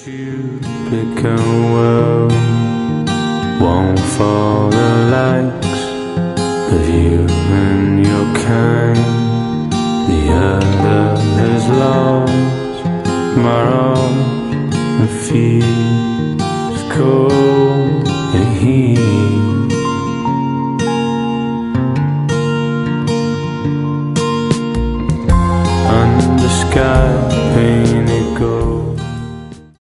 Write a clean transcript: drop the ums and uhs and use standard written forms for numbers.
Republican world won't for the likes of you and your kind. The other has lost morals and fears cold and heat.